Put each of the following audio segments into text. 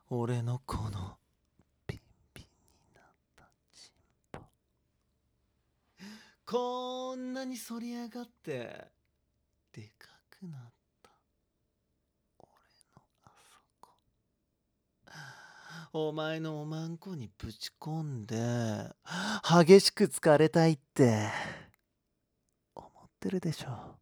俺のこのピンピンになったチンポ、こんなに反り上がってでかくなった俺のあそこ、お前のおまんこにぶち込んで激しく疲れたいって思ってるでしょ。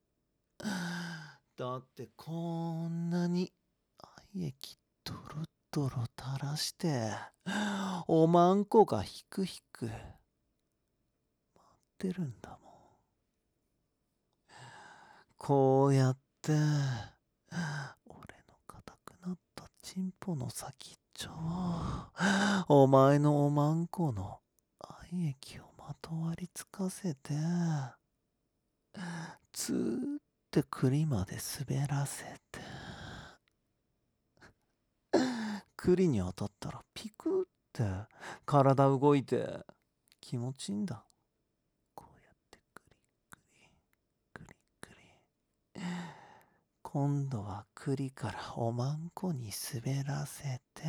だってこんなに愛液ドロドロ垂らしておまんこがひくひく待ってるんだもん。こうやって俺の硬くなったチンポの先っちょをお前のおまんこの愛液をまとわりつかせてずーって栗まで滑らせて栗に当たったらピクって体動いて気持ちいいんだ。こうやってクリクリクリクリ、今度は栗からおまんこに滑らせて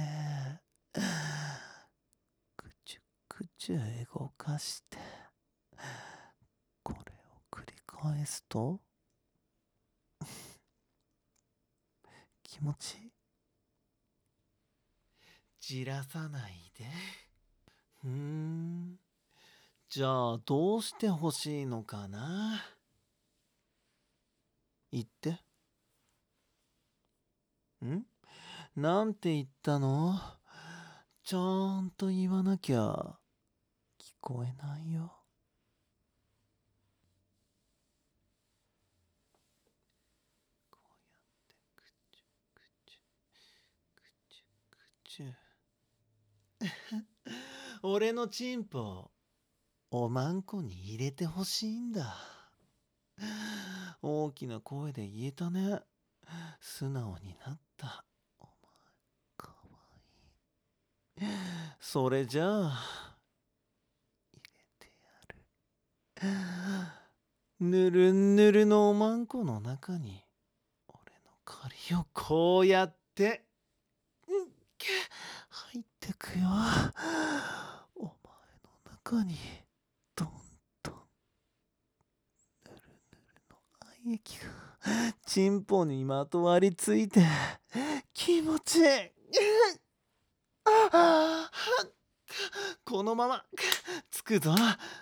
くちゅくちゅ動かしてこれを繰り返すと気持ちいい。じらさないで。じゃあどうしてほしいのかな。言って。なんて言ったの？ちゃんと言わなきゃ聞こえないよ。こうやってくちゅくちゅくちゅくちゅ俺のチンポおまんこに入れてほしいんだ。大きな声で言えたね。素直になった。お前かわいい。それじゃあ入れてやる。ぬるんぬるのおまんこの中に俺の狩りをこうやって入ってくよ。お前の中にどんどんぬるぬるの愛液がチンポにまとわりついて気持ちいい。このままつくぞ。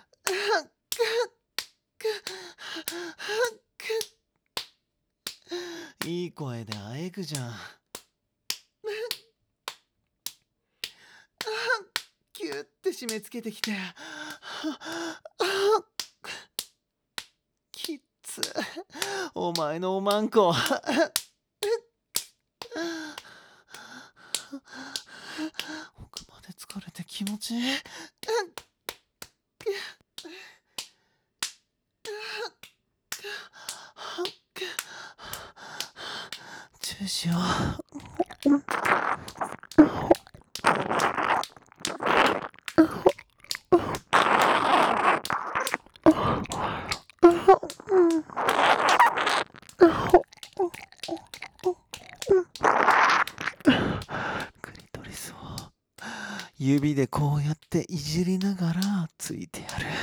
いい声であえぐじゃん。キュッて締め付けてきてきっつお前のおまんこ奥まで疲れて気持ちいい。チューしよう。クリトリスを指でこうやっていじりながらついてやる。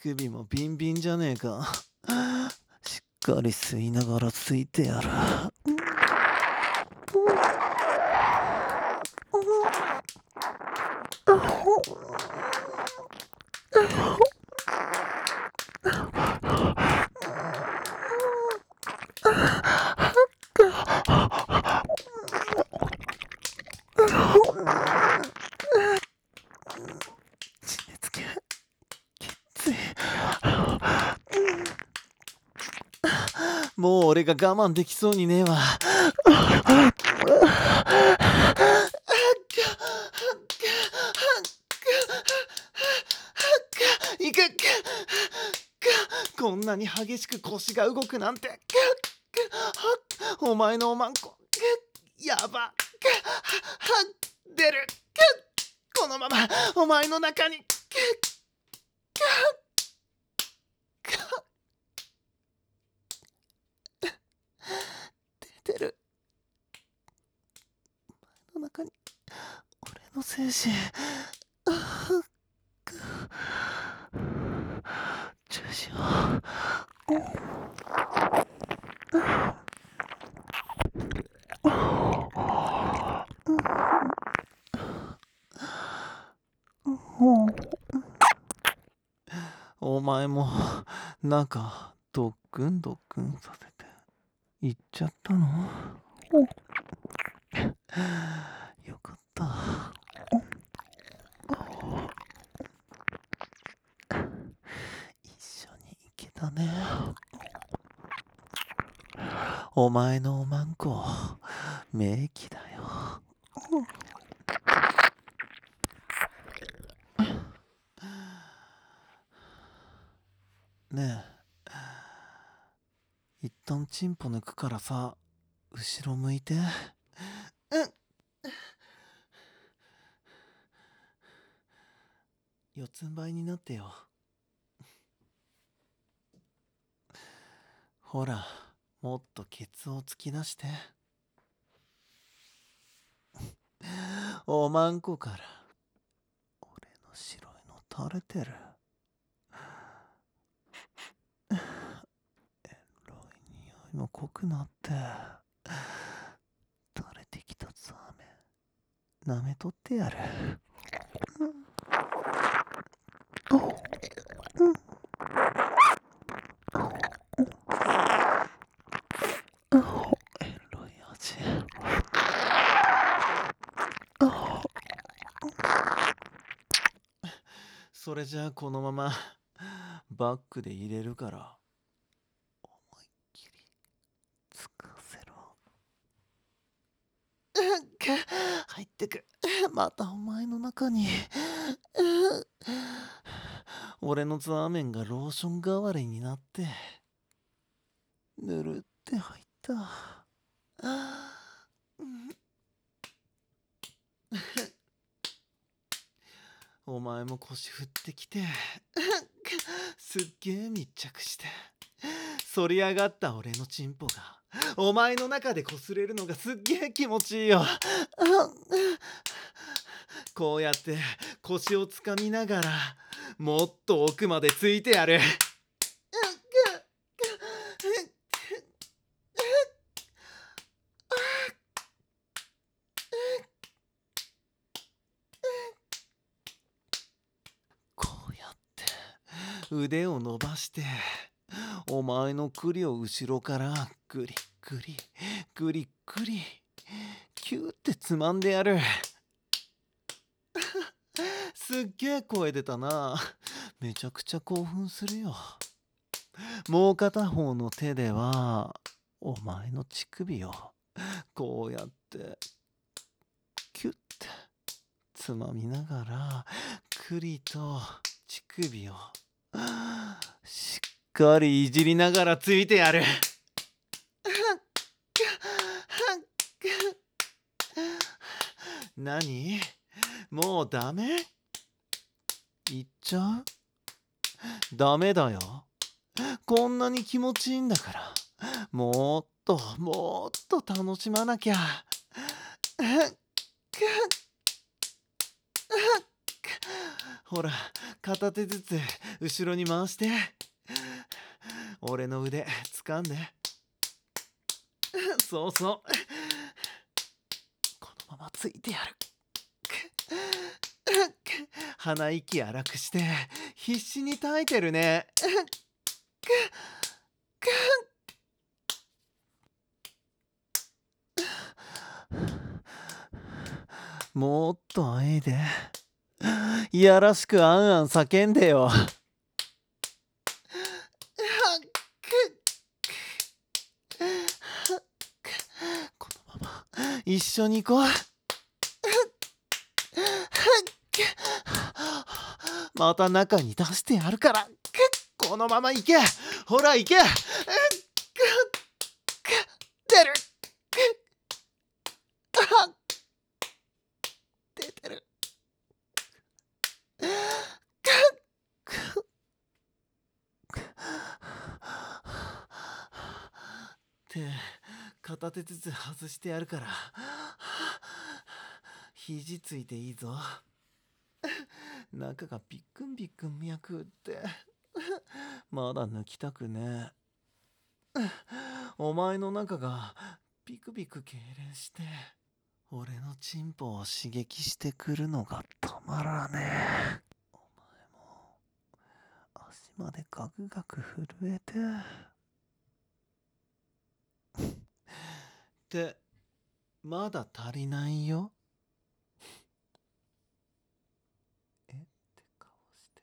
首もビンビンじゃねえか。しっかり吸いながらついてやる。締め付けきつい。もう俺が我慢できそうにねえわ。いくこんなに激しく腰が動くなんて。お前のおまんこやば出るこのままお前の中に出てる。お前の中に俺の精神中心お前も中ドックンドックンさせて行っちゃったの？よかった。一緒に行けたね。お前のおまんこ名器だよ。ねえ、一旦チンポ抜くからさ、後ろ向いて。四つん這いになってよ。ほら、もっとケツを突き出して。おまんこから俺の白いの垂れてる。エロい匂いも濃くなって垂れてきたザーメン舐めとってやる。エロい味。それじゃあこのままバッグで入れるから思いっきりつかせろ。入ってく。またお前の中に俺のザーメンがローション代わりになってぬるって入った。お前も腰振ってきてすっげえ密着して反り上がった俺のチンポがお前の中で擦れるのがすっげえ気持ちいいよ。こうやって腰をつかみながらもっと奥までついてやる。こうやって腕を伸ばしてお前の栗を後ろからグリグリグリグリキューってつまんでやる。すっげえ声出たな。めちゃくちゃ興奮するよ。もう片方の手ではお前の乳首をこうやってキュッてつまみながら栗と乳首をしっかりいじりながらついてやる。何？もうダメ？言っちゃう？ダメだよ。こんなに気持ちいいんだからもっともっと楽しまなきゃ。ほら片手ずつ後ろに回して、俺の腕掴んで、そうそう、このままついてやる。鼻息荒くして必死に耐えてるね。もっとあえいで、いやらしくあんあん叫んでよ。このまま一緒に行こう。また中に出してやるから。このまま行け。ほら行け。出る。出てる。手片手ずつ外してやるから、肘ついていいぞ。中がビックンビックン脈打ってまだ抜きたくねえ。お前の中がビクビク痙攣して俺のチンポを刺激してくるのがたまらねえ。お前も足までガクガク震えてってまだ足りないよ。えって顔して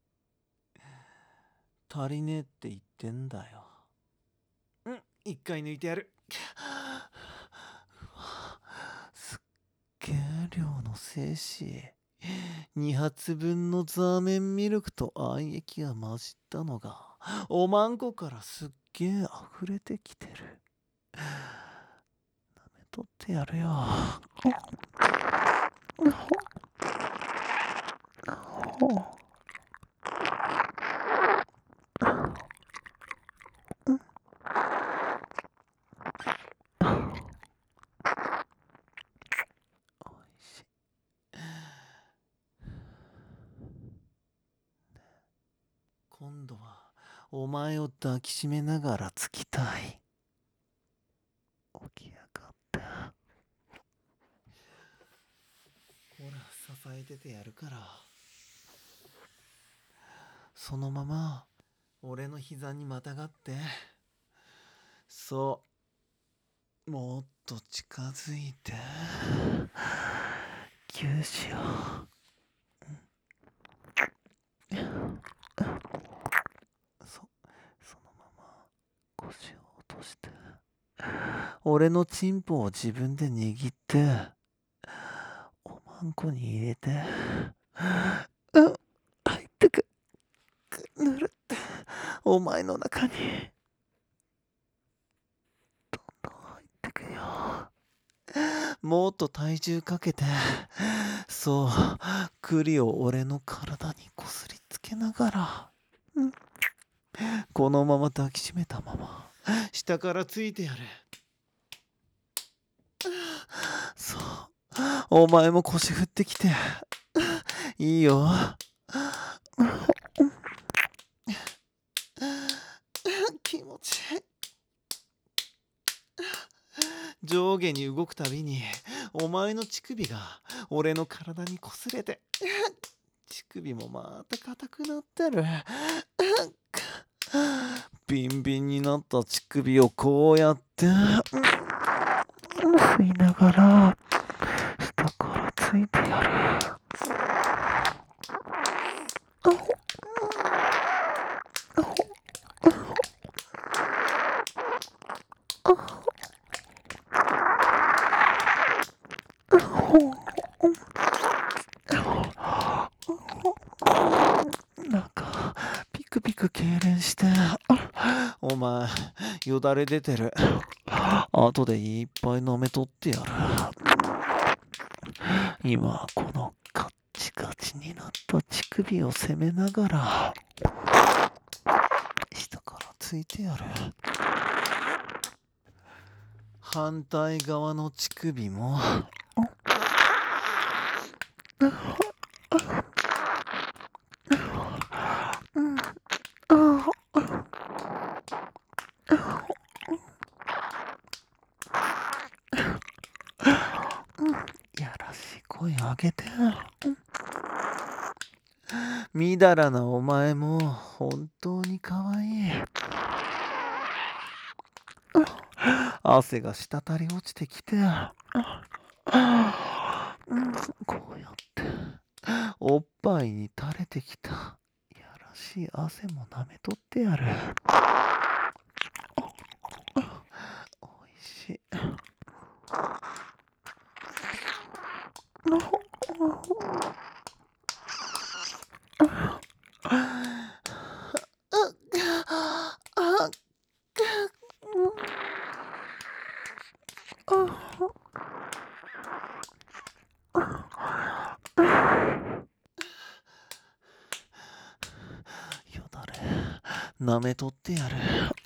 足りねえって言ってんだよ。一回抜いてやる。うわ、すっげえ量の精子。2発分のザーメンミルクと愛液が混じったのがおまんこからすっげえ溢れてきてる。舐めとってやるよ。おいしい。今度はお前を抱きしめながらつきたい。起きやがって。ほら支えててやるから。そのまま俺の膝にまたがって、そうもっと近づいてギューしよう。そのまま腰を落として俺のチンポを自分で握っておまんこに入れて、入ってく、ぬるってお前の中にどんどん入ってくよ。もっと体重かけて、そう栗を俺の体にこすりつけながら、このまま抱きしめたまま下からついてやる。そうお前も腰振ってきていいよ。気持ちいい。上下に動くたびにお前の乳首が俺の体にこすれて、乳首もまた硬くなってる。ビンビンになった乳首をこうやって吸いながら下からついてやる。なんかピクピク痙攣して、お前よだれ出てる。後でいっぱい舐めとってやる。今このカッチカチになった乳首を攻めながら下からついてやる。反対側の乳首もやらしい声上げて。みだらなお前も本当にかわいい。汗が滴り落ちてきて、こうやっておっぱいに垂れてきた。やらしい汗も舐めとってやる。おいしい。よだれ舐めとってやる。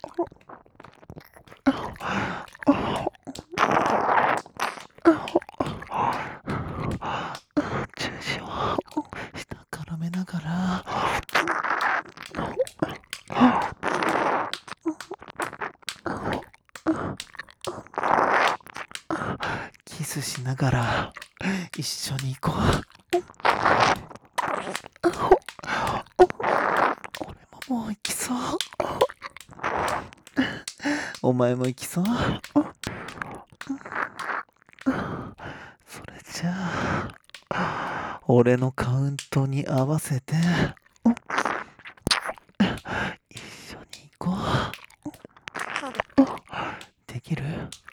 中指を下からめながらキスしながら一緒に行こう。俺ももう行きそう。お前も行きそう。それじゃあ俺のカウントに合わせて一緒に行こう。できる？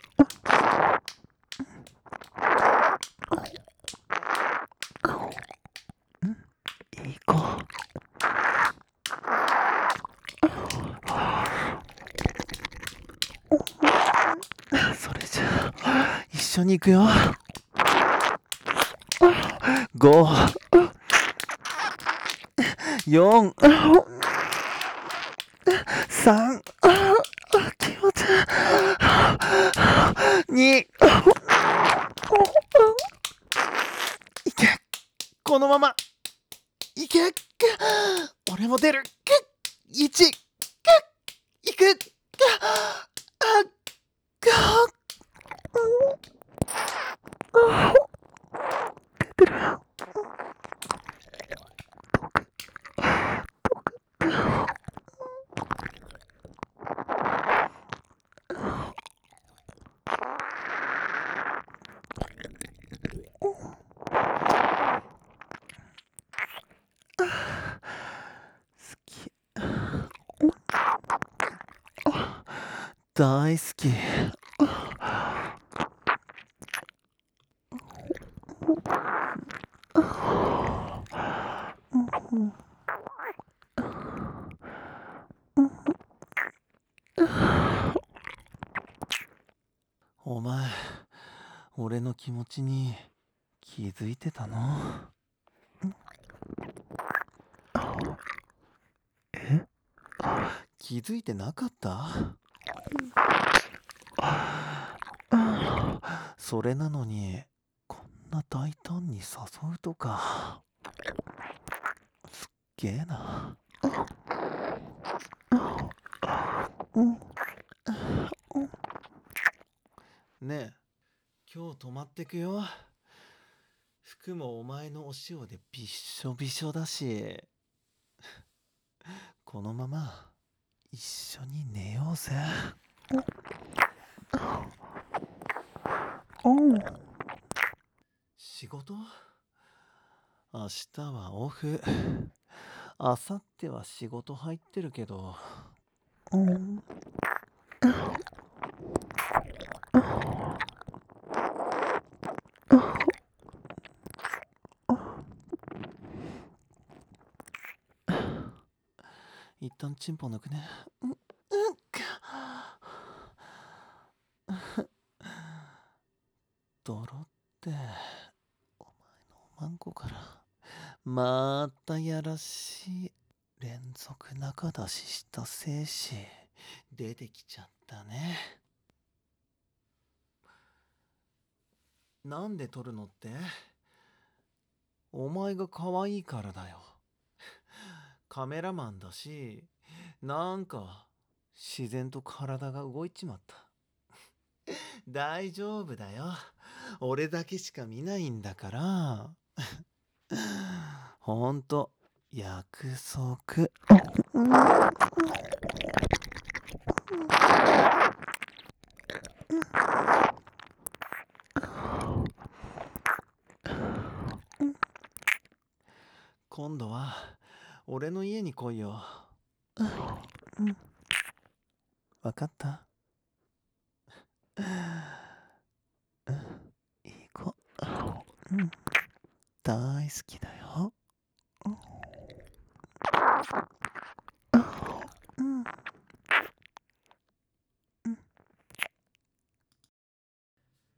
行こう。それじゃあ一緒に行くよ。5、4、3、気持ちいい。2、いけ。このままいけ。俺も出る。1、いく。出てる。好き。大好き。お前、俺の気持ちに気づいてたの？え？気づいてなかった？それなのにこんな大胆に誘うとかすっげえな。ねえ、今日泊まってくよ。服もお前のお塩でびっしょびしょだし、このまま一緒に寝ようぜ。仕事？明日はオフ。明後日は仕事入ってるけど。一旦チンポ抜くね。泥ってお前のおまんこからまたやらしい連続中出しした精子出てきちゃったね。なんで撮るのって？お前が可愛いからだよ。カメラマンだし、なんか自然と体が動いちまった。大丈夫だよ。 俺だけしか見ないんだから。ほんと、約束。今度は、俺の家に来いよ。わかった？いい子。大好きだよ。